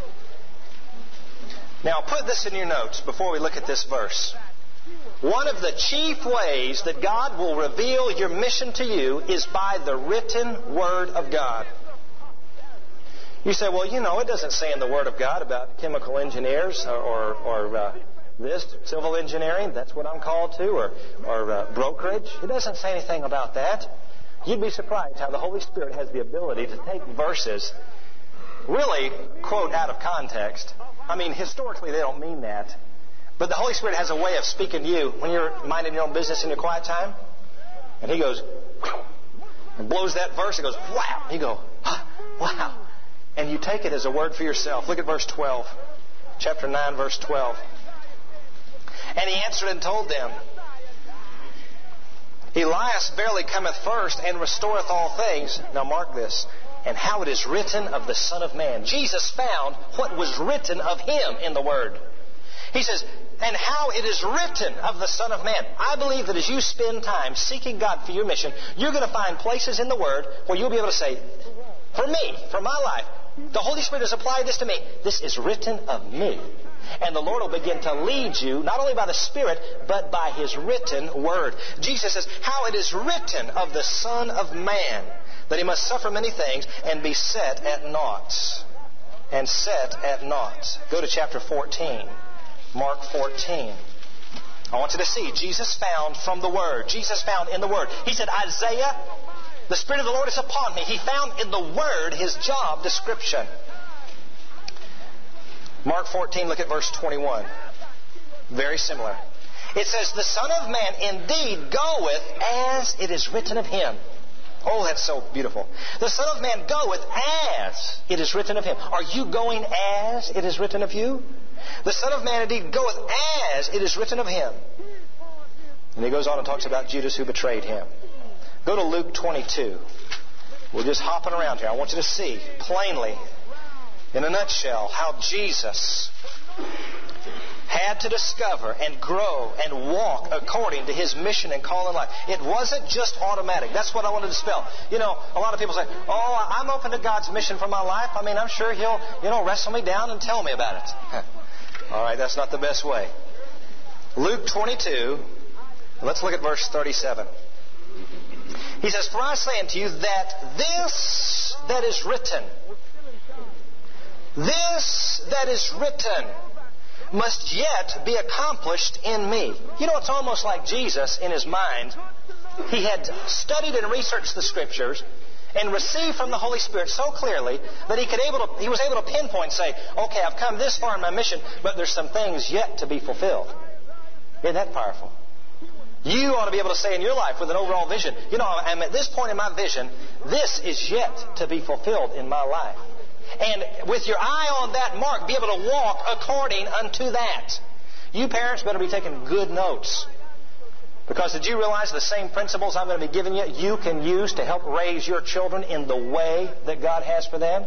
Now, put this in your notes before we look at this verse. One of the chief ways that God will reveal your mission to you is by the written Word of God. You say, well, you know, it doesn't say in the Word of God about chemical engineers or, or, or uh, this, civil engineering, that's what I'm called to, or, or uh, brokerage. It doesn't say anything about that. You'd be surprised how the Holy Spirit has the ability to take verses, really, quote, out of context. I mean, historically, they don't mean that. But the Holy Spirit has a way of speaking to you when you're minding your own business in your quiet time. And He goes, and blows that verse and goes, wow. You go, ah, wow. And you take it as a word for yourself. Look at verse twelve. Chapter nine, verse twelve. And he answered and told them, Elias verily cometh first and restoreth all things. Now mark this. And how it is written of the Son of Man. Jesus found what was written of Him in the Word. He says, and how it is written of the Son of Man. I believe that as you spend time seeking God for your mission, you're going to find places in the Word where you'll be able to say, for me, for my life, the Holy Spirit has applied this to me. This is written of me. And the Lord will begin to lead you, not only by the Spirit, but by His written Word. Jesus says, how it is written of the Son of Man, that He must suffer many things and be set at naught. And set at naught. Go to chapter fourteen. Mark fourteen. I want you to see, Jesus found from the Word. Jesus found in the Word. He said, Isaiah, the Spirit of the Lord is upon me. He found in the Word His job description. Mark fourteen, look at verse twenty-one. Very similar. It says, the Son of Man indeed goeth as it is written of Him. Oh, that's so beautiful. The Son of Man goeth as it is written of Him. Are you going as it is written of you? The Son of Man indeed goeth as it is written of Him. And he goes on and talks about Judas who betrayed Him. Go to Luke twenty-two. We're just hopping around here. I want you to see plainly, in a nutshell, how Jesus had to discover and grow and walk according to His mission and call in life. It wasn't just automatic. That's what I wanted to spell. You know, a lot of people say, oh, I'm open to God's mission for my life. I mean, I'm sure He'll, you know, wrestle me down and tell me about it. All right, that's not the best way. Luke twenty-two, let's look at verse thirty-seven. He says, for I say unto you that this that is written, this that is written must yet be accomplished in me. You know, it's almost like Jesus in His mind. He had studied and researched the Scriptures and received from the Holy Spirit so clearly that he could able to, he was able to pinpoint and say, okay, I've come this far in my mission, but there's some things yet to be fulfilled. Isn't that powerful? You ought to be able to say in your life with an overall vision, you know, I'm at this point in my vision, this is yet to be fulfilled in my life. And with your eye on that mark, be able to walk according unto that. You parents better be taking good notes. Because did you realize the same principles I'm going to be giving you, you can use to help raise your children in the way that God has for them?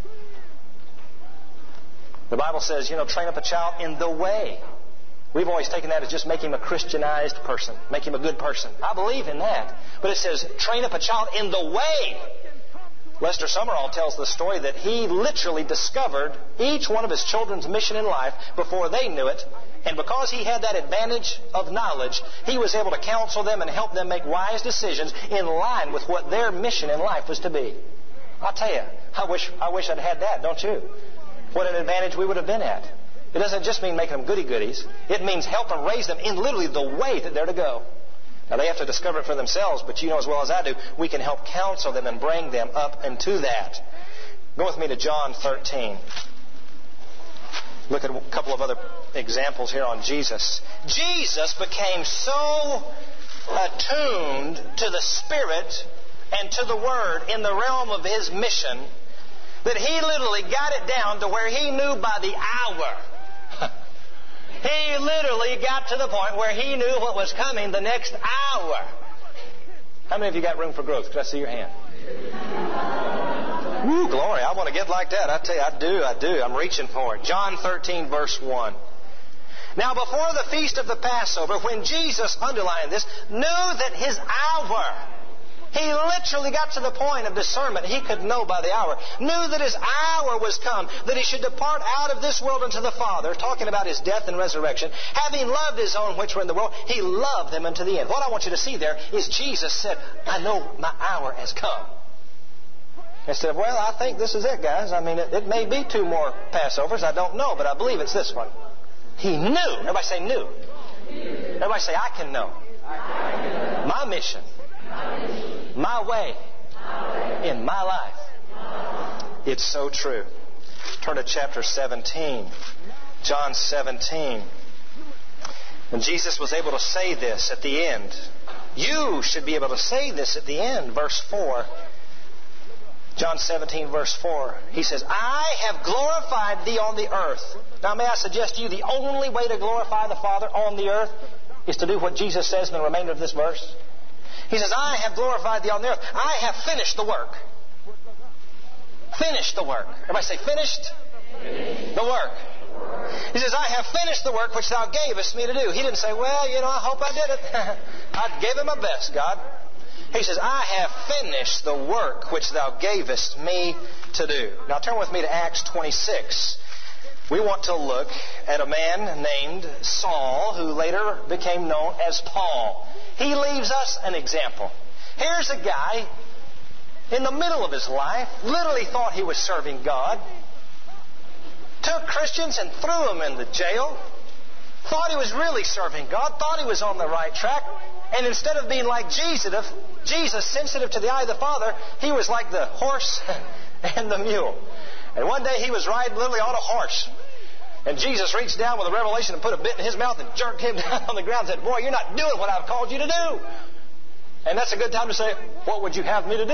The Bible says, you know, train up a child in the way. We've always taken that as just make him a Christianized person, make him a good person. I believe in that. But it says, train up a child in the way. Lester Summerall tells the story that he literally discovered each one of his children's mission in life before they knew it. And because he had that advantage of knowledge, he was able to counsel them and help them make wise decisions in line with what their mission in life was to be. I'll tell you, I wish, I wish I'd had that, don't you? What an advantage we would have been at. It doesn't just mean making them goody-goodies. It means help them raise them in literally the way that they're to go. Now, they have to discover it for themselves, but you know as well as I do, we can help counsel them and bring them up into that. Go with me to John thirteen. Look at a couple of other examples here on Jesus. Jesus became so attuned to the Spirit and to the Word in the realm of His mission that He literally got it down to where He knew by the hour. He literally got to the point where He knew what was coming the next hour. How many of you got room for growth? Could I see your hand? Woo, glory. I want to get like that. I tell you, I do, I do. I'm reaching for it. John thirteen, verse one. Now, before the feast of the Passover, when Jesus, underlined this, knew that His hour, He literally got to the point of discernment. He could know by the hour. Knew that His hour was come, that He should depart out of this world unto the Father, talking about His death and resurrection. Having loved His own which were in the world, He loved them unto the end. What I want you to see there is Jesus said, I know my hour has come. Instead of, well, I think this is it, guys. I mean, it, it may be two more Passovers. I don't know, but I believe it's this one. He knew. Everybody say knew. Everybody say, I can know. My mission. My way in my life. It's so true. Turn to chapter seventeen. John seventeen. And Jesus was able to say this at the end. You should be able to say this at the end, verse four. John seventeen, verse four. He says, I have glorified thee on the earth. Now, may I suggest to you the only way to glorify the Father on the earth is to do what Jesus says in the remainder of this verse. He says, I have glorified thee on the earth. I have finished the work. Finished the work. Everybody say, finished? The work. He says, I have finished the work which thou gavest me to do. He didn't say, well, you know, I hope I did it. I gave it my best, God. He says, I have finished the work which thou gavest me to do. Now turn with me to Acts twenty-six. We want to look at a man named Saul, who later became known as Paul. He leaves us an example. Here's a guy in the middle of his life, literally thought he was serving God, took Christians and threw them in the jail, thought he was really serving God, thought he was on the right track, and instead of being like Jesus, Jesus, sensitive to the eye of the Father, he was like the horse and the mule. And one day he was riding literally on a horse. And Jesus reached down with a revelation and put a bit in his mouth and jerked him down on the ground and said, boy, you're not doing what I've called you to do. And that's a good time to say, what would you have me to do?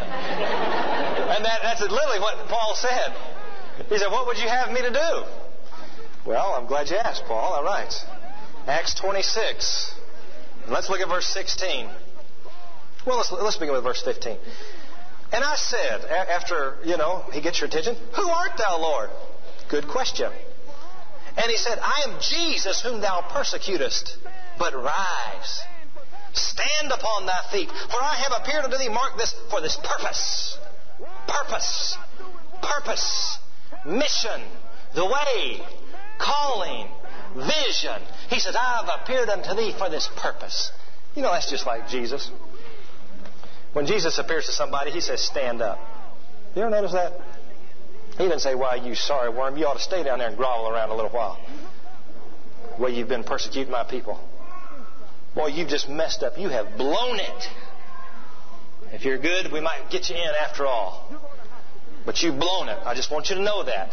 And that, that's literally what Paul said. He said, what would you have me to do? Well, I'm glad you asked, Paul. All right. Acts twenty-six. Let's look at verse sixteen. Well, let's, let's begin with verse fifteen. And I said, after, you know, he gets your attention, who art thou, Lord? Good question. And he said, I am Jesus whom thou persecutest. But rise, stand upon thy feet, for I have appeared unto thee, mark this, for this purpose. Purpose. Purpose. Mission. The way. Calling. Vision. He says, I have appeared unto thee for this purpose. You know, that's just like Jesus. When Jesus appears to somebody, he says, stand up. You ever notice that? He didn't say, why, you sorry worm, you ought to stay down there and grovel around a little while. Well, you've been persecuting my people. Boy, you've just messed up. You have blown it. If you're good, we might get you in after all. But you've blown it. I just want you to know that.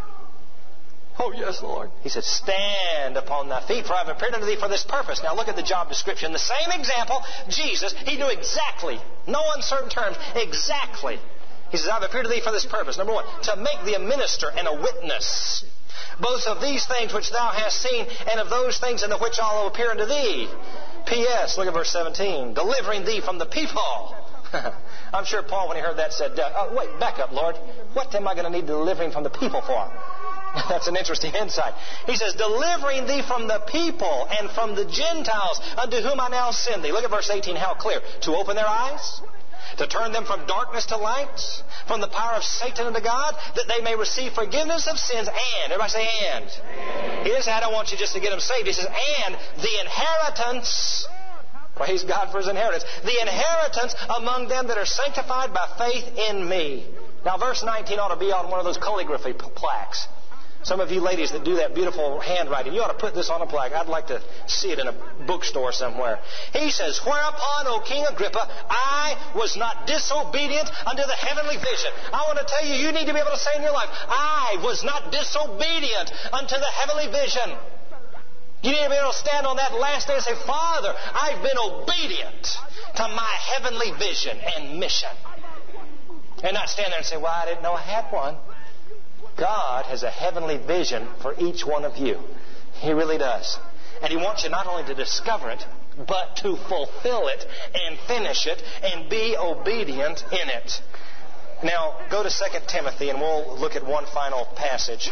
Oh, yes, Lord. He said, stand upon thy feet, for I have appeared unto thee for this purpose. Now look at the job description. The same example, Jesus, he knew exactly, no uncertain terms, exactly. He says, I have appeared to thee for this purpose. Number one, to make thee a minister and a witness, both of these things which thou hast seen, and of those things in the which I will appear unto thee. P S Look at verse seventeen. Delivering thee from the people. I'm sure Paul, when he heard that, said, uh, oh, wait, back up, Lord. What am I going to need delivering from the people for? That's an interesting insight. He says, delivering thee from the people and from the Gentiles, unto whom I now send thee. Look at verse eighteen, how clear. To open their eyes, to turn them from darkness to light, from the power of Satan unto God, that they may receive forgiveness of sins, and, everybody say and. and. He didn't say, I don't want you just to get them saved. He says, and the inheritance, praise God for his inheritance, the inheritance among them that are sanctified by faith in me. Now, verse nineteen ought to be on one of those calligraphy plaques. Some of you ladies that do that beautiful handwriting, you ought to put this on a plaque. I'd like to see it in a bookstore somewhere. He says, whereupon, O King Agrippa, I was not disobedient unto the heavenly vision. I want to tell you, you need to be able to say in your life, I was not disobedient unto the heavenly vision. You need to be able to stand on that last day and say, Father, I've been obedient to my heavenly vision and mission. And not stand there and say, well, I didn't know I had one. God has a heavenly vision for each one of you. He really does. And He wants you not only to discover it, but to fulfill it and finish it and be obedient in it. Now, go to Second Timothy and we'll look at one final passage.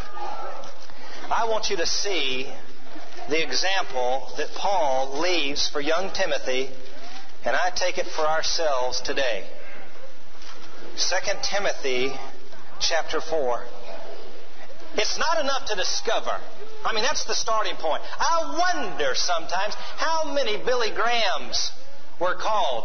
I want you to see the example that Paul leaves for young Timothy, and I take it for ourselves today. Second Timothy chapter four. It's not enough to discover. I mean, that's the starting point. I wonder sometimes how many Billy Grahams were called.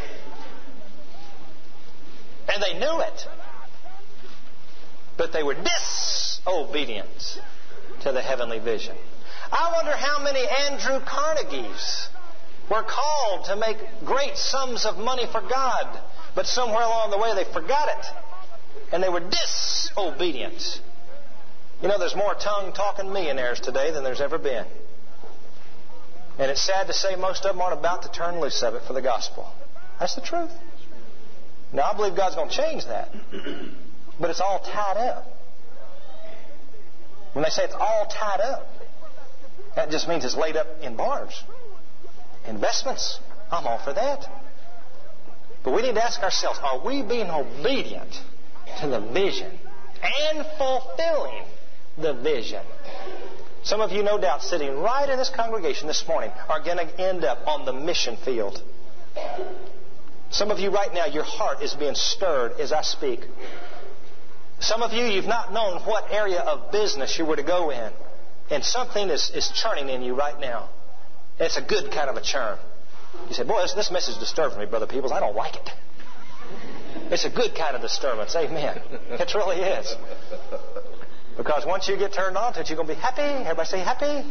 And they knew it. But they were disobedient to the heavenly vision. I wonder how many Andrew Carnegies were called to make great sums of money for God. But somewhere along the way they forgot it. And they were disobedient. You know, there's more tongue-talking millionaires today than there's ever been. And it's sad to say most of them aren't about to turn loose of it for the gospel. That's the truth. Now, I believe God's going to change that. But it's all tied up. When they say it's all tied up, that just means it's laid up in bars. Investments. I'm all for that. But we need to ask ourselves, are we being obedient to the vision and fulfilling the vision? Some of you, no doubt, sitting right in this congregation this morning are going to end up on the mission field. Some of you right now, your heart is being stirred as I speak. Some of you, you've not known what area of business you were to go in. And something is, is churning in you right now. It's a good kind of a churn. You say, boy, this, this message disturbs me, Brother Peebles. I don't like it. It's a good kind of disturbance. Amen. It really is. Because once you get turned on to it, you're going to be happy. Everybody say happy.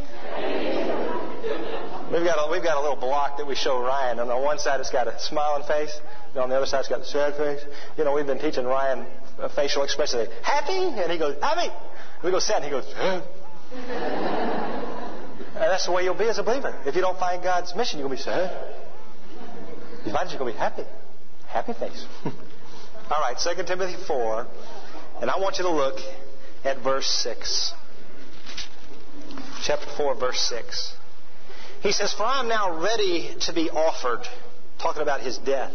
We've got a, we've got a little block that we show Ryan. And on one side it's got a smiling face. And on the other side it's got a sad face. You know, we've been teaching Ryan a facial expression. Happy? And he goes, happy. And we go sad and he goes, huh? And that's the way you'll be as a believer. If you don't find God's mission, you're going to be sad. You find it, you're going to be happy. Happy face. All right, Second Timothy four. And I want you to look at verse six. Chapter four, verse six. He says, for I am now ready to be offered. Talking about his death.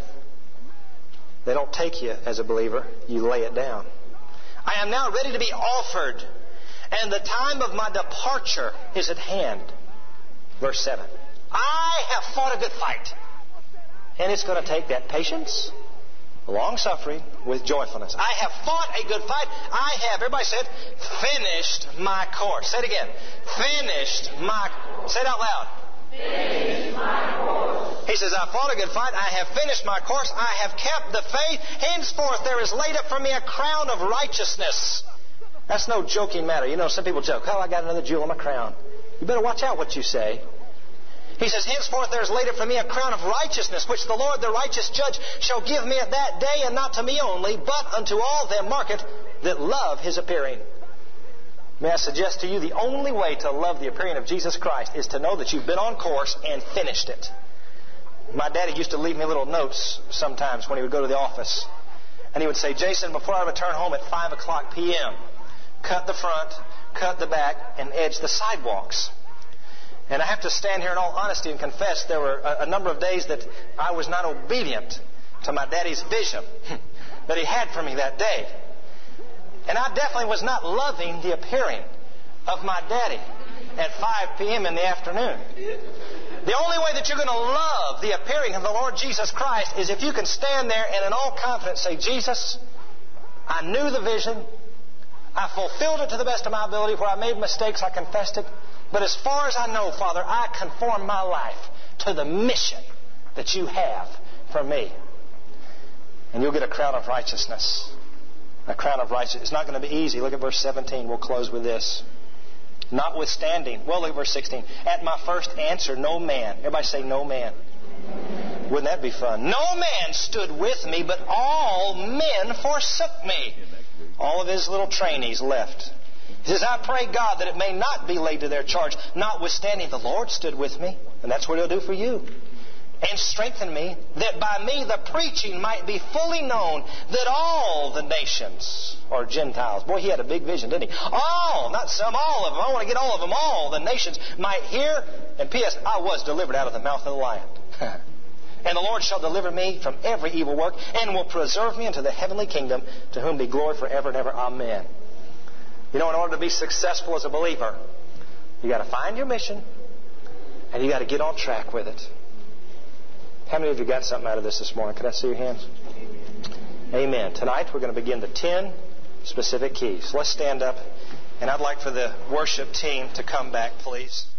They don't take you as a believer. You lay it down. I am now ready to be offered. And the time of my departure is at hand. Verse seven. I have fought a good fight. And it's going to take that patience, long-suffering, with joyfulness. I have fought a good fight. I have, everybody said, finished my course. Say it again. Finished my... Say it out loud. Finished my course. He says, I fought a good fight. I have finished my course. I have kept the faith. Henceforth there is laid up for me a crown of righteousness. That's no joking matter. You know, some people joke, oh, I got another jewel in my crown. You better watch out what you say. He says, henceforth there is laid up for me a crown of righteousness, which the Lord, the righteous judge, shall give me at that day, and not to me only, but unto all them mark it that love his appearing. May I suggest to you, the only way to love the appearing of Jesus Christ is to know that you've been on course and finished it. My daddy used to leave me little notes sometimes when he would go to the office. And he would say, Jason, before I return home at five o'clock p.m., cut the front, cut the back, and edge the sidewalks. And I have to stand here in all honesty and confess there were a, a number of days that I was not obedient to my daddy's vision that he had for me that day. And I definitely was not loving the appearing of my daddy at five p.m. in the afternoon. The only way that you're going to love the appearing of the Lord Jesus Christ is if you can stand there and in all confidence say, Jesus, I knew the vision. I fulfilled it to the best of my ability. Where I made mistakes, I confessed it. But as far as I know, Father, I conform my life to the mission that you have for me. And you'll get a crown of righteousness. A crown of righteousness. It's not going to be easy. Look at verse seventeen. We'll close with this. Notwithstanding. Well, look at verse sixteen. At my first answer, no man. Everybody say no man. Wouldn't that be fun? No man stood with me, but all men forsook me. All of his little trainees left. He says, I pray God that it may not be laid to their charge. Notwithstanding, the Lord stood with me. And that's what He'll do for you. And strengthen me, that by me the preaching might be fully known, that all the nations, or Gentiles. Boy, he had a big vision, didn't he? All, not some, all of them. I want to get all of them. All the nations might hear. And P S I was delivered out of the mouth of the lion. And the Lord shall deliver me from every evil work, and will preserve me into the heavenly kingdom, to whom be glory forever and ever. Amen. You know, in order to be successful as a believer, you got to find your mission, and you got to get on track with it. How many of you got something out of this this morning? Can I see your hands? Amen. Tonight we're going to begin the ten specific keys. Let's stand up, and I'd like for the worship team to come back, please.